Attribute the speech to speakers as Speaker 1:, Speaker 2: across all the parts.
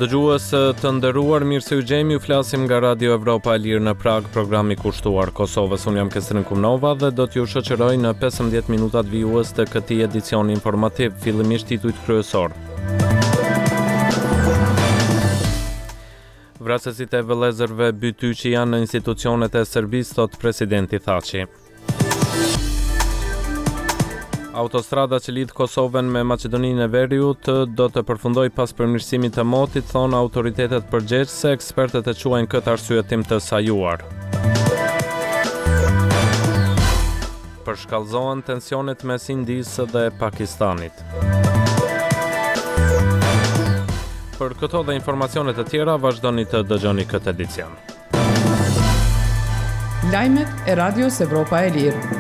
Speaker 1: Dëgjues të nderuar, mirë se u gjejmë, ju flasim nga Radio Evropa e Lirë në Prag, programi kushtuar Kosovës. Unë jam Kestrin Kumnova dhe do t'ju shoqëroj në 15 minutat vijues të këtij edicioni informativ, fillimisht titujt kryesor. Vrasësit e vëllezërve Bytyqi janë në institucionet e Serbisë, thot presidenti Thaçi. Autostrada që lidh Kosovën me Maqedoninë e Veriut do të përfundoj pas përmirësimit të motit, thonë autoritetet përgjegjëse, ekspertët e quajnë këtë arsyetim të sajuar. Përshkallëzohen tensionet mes Indisë dhe Pakistanit. Për këto dhe informacionet e tjera, vazhdoni të dëgjoni këtë edicion.
Speaker 2: Lajmet e Radios Evropa e Lirë.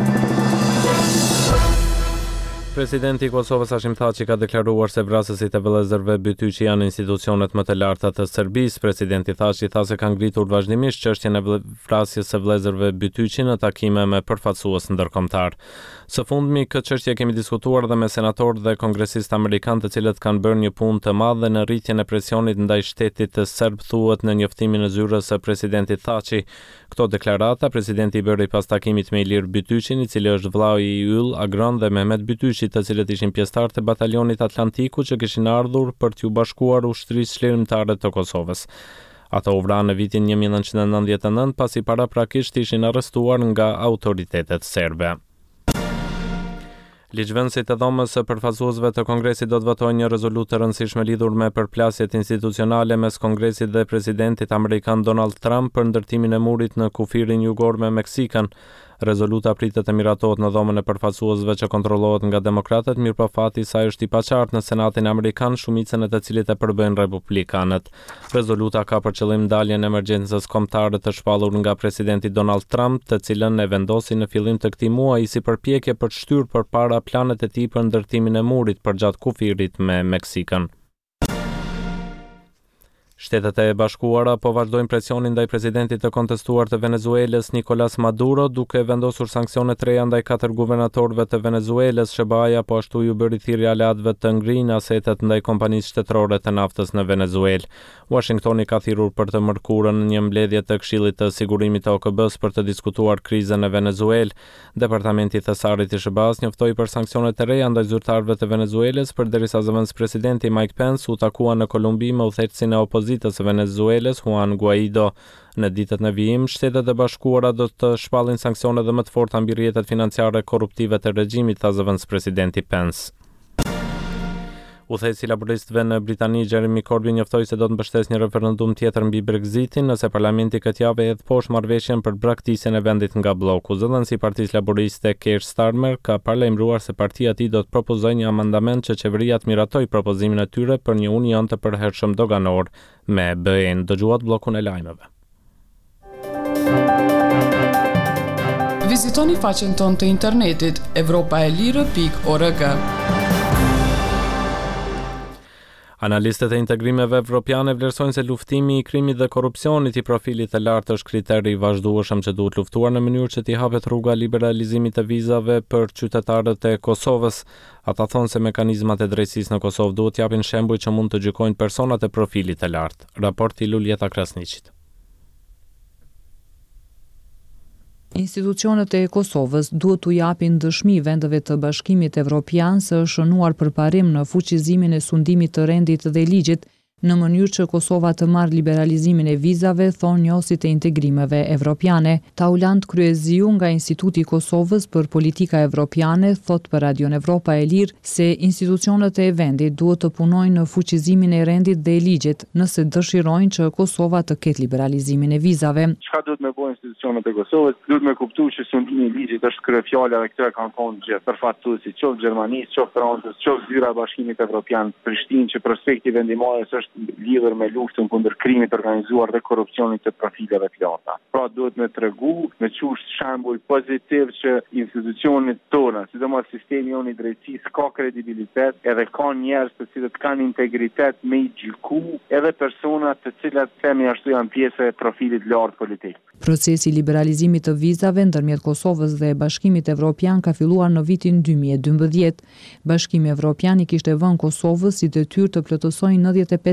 Speaker 1: Presidenti i Kosovës Hashim Thaçi ka deklaruar se vrasësit e vëllezërve Bytyqi janë institucionet më të larta të Serbisë. Presidenti Thaçi tha se ka ngritur vazhdimisht çështjen e vrasjes së vëllezërve Bytyqi në takime me përfaqësues ndërkombëtar. Së fundmi, këtë çështje kemi diskutuar dhe me senatorë dhe kongresistë amerikanë, të cilët kanë bërë një punë të madhe në rritjen e presionit ndaj shtetit të serb, thuhet në njoftimin e zyrës së presidentit Thaçi. Këto deklarata presidenti i bëri pas takimit me Ilir Bytyqin, i cili është vllau i yll Agron dhe Mehmet Bytyqi, të cilët ishin pjesëtarë të batalionit Atlantiku që kishin ardhur për t'u bashkuar ushtrisë çlirimtare të Kosovës. Ata u vranë në vitin 1999 pasi paraprakisht ishin arrestuar nga autoritetet serbe. Ligjvënësit e dhomës së përfaqësuesve të Kongresit do të votojnë një rezolutë të rëndësishme lidhur me përplasjet institucionale mes Kongresit dhe presidentit amerikan Donald Trump për ndërtimin e murit në kufirin jugor me Meksikën. Rezoluta pritet të miratohet në dhomën e përfaqësuesve që kontrollohet nga demokratët, mirëpo fati i saj është i paqartë në Senatin amerikan, shumicën e të cilit e përbëjnë republikanët. Rezoluta ka për qëllim ndaljen e emergjencës kombëtare të shpallur nga presidenti Donald Trump, të cilën e vendosi në fillim të këtij muaji si përpjekje për të shtyrë përpara planet e tij për ndërtimin e murit përgjatë kufirit me Meksikën. Shtetet e Bashkuara po vazhdojnë presionin ndaj presidentit të kontestuar të Venezuelës Nicolas Maduro, duke vendosur sanksione të reja ndaj 4 guvernatorëve të Venezuelës. SBA po ashtu ju bëri thirrje aleatëve të ngrinë asetet ndaj kompanisë shtetërore të naftës në Venezuelë. Washingtoni ka thirrur për të mërkurën në një mbledhje të Këshillit të Sigurimit të OKB-s për të diskutuar krizën në Venezuelë. Departamenti i Thesarit i SBA-s njoftoi për sanksione të reja ndaj zyrtarëve të Venezuelës përderisa zëvendës presidenti Mike Pence u takua në Kolumbi me udhëheqësin e opozitës së Venezuelës Juan Guaido. Në ditët në vijim, Shtetet e Bashkuara do të shpallin sanksione dhe më të forta mbi rrjetet financiare korruptive të regjimit, tha zëvendës presidenti Pence. Udhëheqësi laboristëve në Britani Jeremy Corbyn njoftoi se do të mbështesë një referendum tjetër mbi Brexitin nëse parlamenti këtë javë hedh poshtë marrëveshjen për braktisjen e vendit nga bloku. Zëdhënësi i Partisë Laboriste Keir Starmer ka paralajmëruar se partia e tij do të propozojë një amandament që qeveria të miratoj propozimin e tyre për një union të përhershëm doganor me BE-n. Dëgjuat bllokun e lajmeve.
Speaker 2: Vizitoni faqen tonë të internetit europaelire.org.
Speaker 1: Analistët e integrimeve evropiane vlerësojnë se luftimi i krimit dhe korrupsionit i profilit të lartë është kriteri i vazhdueshëm që duhet luftuar në mënyrë që t'i hapet rruga liberalizimit të vizave për qytetarët e Kosovës. Ata thonë se mekanizmat e drejtësisë në Kosovë duhet t'japin shembuj që mund të gjykojnë personat e profilit të lartë. Raporti Luljeta Krasniqit.
Speaker 3: Institucionet e Kosovës duhet t'u japin dëshmi vendeve të Bashkimit Evropian se është shënuar përparim në fuqizimin e sundimit të rendit dhe ligjit në mënyrë që Kosova të marrë liberalizimin e vizave, thonë njohësit e integrimeve evropiane. Taulant Kryeziu nga Instituti i Kosovës për Politika Evropiane thot për Radion Evropa e Lirë se institucionet e vendit duhet të punojnë në fuqizimin e rendit dhe ligjit nëse dëshirojnë që Kosova të ketë liberalizimin e vizave.
Speaker 4: Çka duhet me bëjë institucionet e Kosovës? Duhet me kuptuar që sundimi i ligjit është kryefjala dhe këto e kanë thonë gjithë përfaqësuesit, qoftë Gjermanisë, qoftë Francës, qoftë zyra e Bashkimit Evropian, Prishtinë, që prospekti vendimmarrjes është lidhur me luftën kundër krimit organizuar dhe korrupsionit të profileve të larta. Pra duhet me tregu, me qush shembull pozitiv që institucionet tona, sidomos sistemi jonë i drejtësisë ka kredibilitet, edhe ka njerëz të cilët kanë integritet me i gjyku, edhe persona të cilat themi ashtu janë pjesë e profilit lartë politik.
Speaker 3: Procesi i liberalizimit të vizave ndërmjet Kosovës dhe Bashkimit Evropian ka filluar në vitin 2012. Bashkimi Evropian i kishte vënë Kosovës si detyrë të plotësojë 95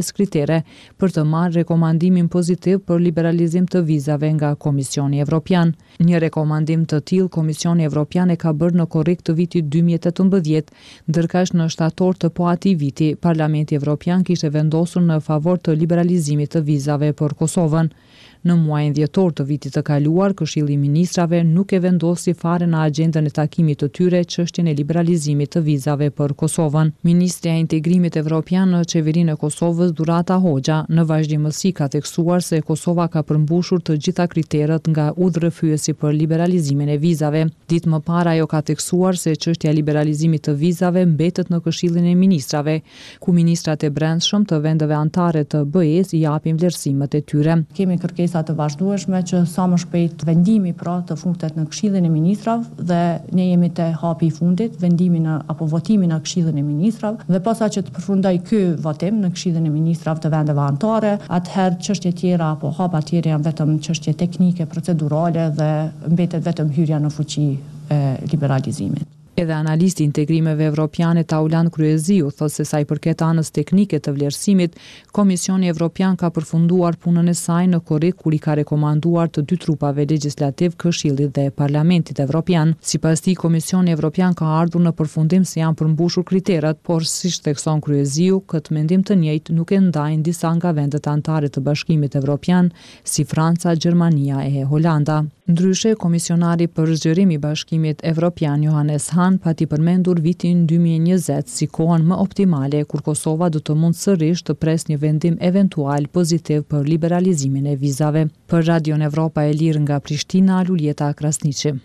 Speaker 3: 5 kritere për të marrë rekomandimin pozitiv për liberalizim të vizave nga Komisioni Evropian. Një rekomandim të tillë Komisioni Evropian e ka bërë në korrik të vitit 2018, ndërkësh në shtator të po atij viti Parlamenti Evropian kishte vendosur në favor të liberalizimit të vizave për Kosovën. Në muajin dhjetor të vitit të kaluar, Këshilli i Ministrave nuk e vendosi fare në agjendën e takimit të tyre çështjen e liberalizimit të vizave për Kosovën. Ministrja e Integrimit Evropian në Qeverinë e Kosovës, Durata Hoxha, në vazhdimësi ka theksuar se Kosova ka përmbushur të gjitha kriteret nga udhërrëfyesi për liberalizimin e vizave. Ditë më parë ajo ka theksuar se çështja e liberalizimit të vizave mbetet në Këshillin e Ministrave, ku ministrat e brendshëm të vendeve anëtare të BE-s i japin vlerësimet e tyre.
Speaker 5: Kemi kërkesa të vazhdueshme që sa më shpejt vendimi pra të futet në Këshillin e Ministrave dhe ne jemi te hapi i fundit, vendimin apo votimin në Këshillin e Ministrave dhe pasa që të përfundoj ky votim në Këshillin e Ministrave të vendeve anëtare, atëherë çështje tjera apo hapa tjera janë vetëm çështje teknike, procedurale dhe mbetet vetëm hyrja në fuqi e liberalizimit.
Speaker 3: Edhe analisti i integrimeve evropiane Tauland Kryeziu thotë se sa i përket anës teknike të vlerësimit, Komisioni Evropian ka përfunduar punën e saj në korrik kur i ka rekomanduar të dy trupave legjislativ, Këshillit dhe Parlamentit Evropian. Sipas tij, Komisioni Evropian ka ardhur në përfundim se janë përmbushur kriteret, por siç thekson Kryeziu, këtë mendim të njëjtë nuk e ndajnë disa nga vendet anëtare të Bashkimit Evropian, si Franca, Gjermania e Holanda. Ndryshe, komisionari për zgjerim i Bashkimit Evropian Johannes Hahn pati përmendur vitin 2020 si kohën më optimale kur Kosova do të mund sërish të pres një vendim eventual pozitiv për liberalizimin e vizave. Për Radion Evropa e Lirë nga Prishtina, Luljeta Krasniqi.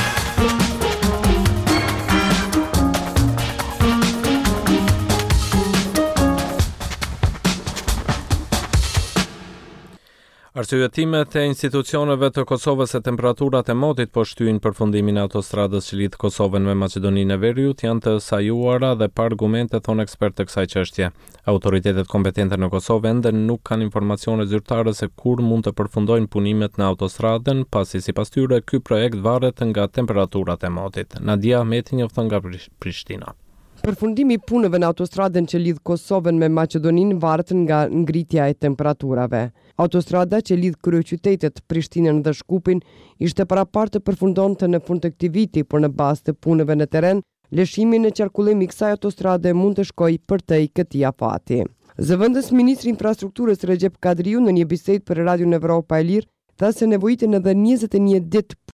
Speaker 1: Arsyetimet e institucioneve të Kosovës e temperaturat e motit po shtyjnë përfundimin e autostradës që lidh Kosovën me Maqedoninë e Veriut janë të sajuara dhe pa argumente, thon ekspertë të kësaj çështje. Autoritetet kompetente në Kosovë ende nuk kanë informacione zyrtare se kur mund të përfundojnë punimet në autostradën, pasi sipas tyre ky projekt varet nga temperaturat e motit. Nadia Ahmeti njofton nga Prishtina.
Speaker 6: Përfundimi i punëve në autostradën që lidh Kosovën me Maqedoninë varet nga ngritja e temperaturave. Autostrada që lidh kryeqytetet Prishtinën dhe Shkupin ishte parapar të përfundonte në fund të këtij viti, por në bazë të punëve në terren, lëshimi në qarkullim i kësaj autostrade mund të shkojë përtej këtij afati. Zëvendës ministri i infrastrukturës Recep Kadriu në një bisedë për Radion Evropa e Lirë tha se nevojiten edhe 21 ditë